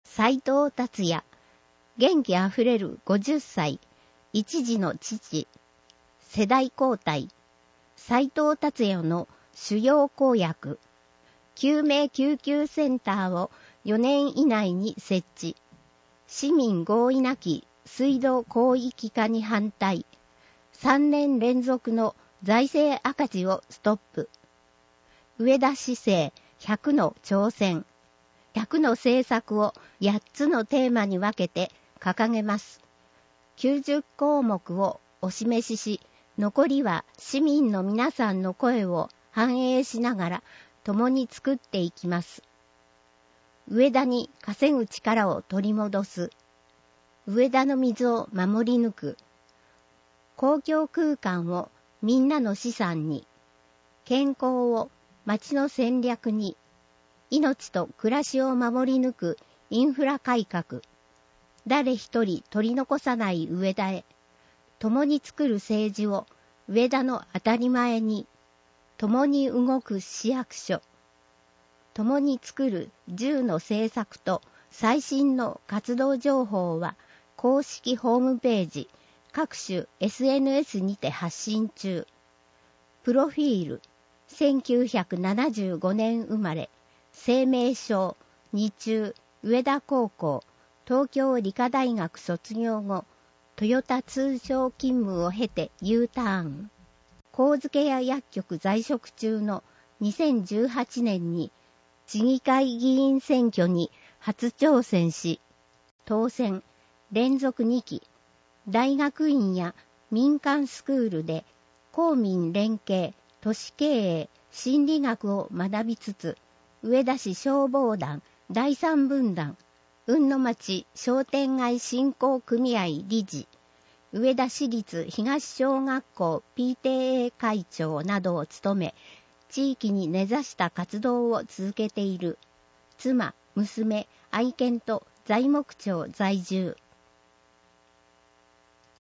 斉藤達也、元気あふれる50歳、一児の父、世代交代、斉藤達也の主要公約、救命救急センターを4年以内に設置、市民合意なき水道広域化に反対、3年連続の財政赤字をストップ、上田市政100の挑戦、100の政策を8つのテーマに分けて掲げます。90項目をお示しし、残りは市民の皆さんの声を反映しながら共に作っていきます。上田に稼ぐ力を取り戻す。上田の水を守り抜く。公共空間をみんなの資産に。健康を町の戦略に。命と暮らしを守り抜くインフラ改革。誰一人取り残さない上田へ。共に作る政治を上田の当たり前に。共に動く市役所。共に作る10の政策と最新の活動情報は公式ホームページ、各種 SNS にて発信中。プロフィール、1975年生まれ、生命症、二中、上田高校、東京理科大学卒業後、トヨタ通商勤務を経て U ターン。上野屋薬局在職中の2018年に市議会議員選挙に初挑戦し、当選、連続2期、大学院や民間スクールで公民連携、都市経営、心理学を学びつつ、上田市消防団第三分団、雲野町商店街振興組合理事、上田市立東小学校 PTA 会長などを務め、地域に根ざした活動を続けている。妻、娘、愛犬と材木町在住。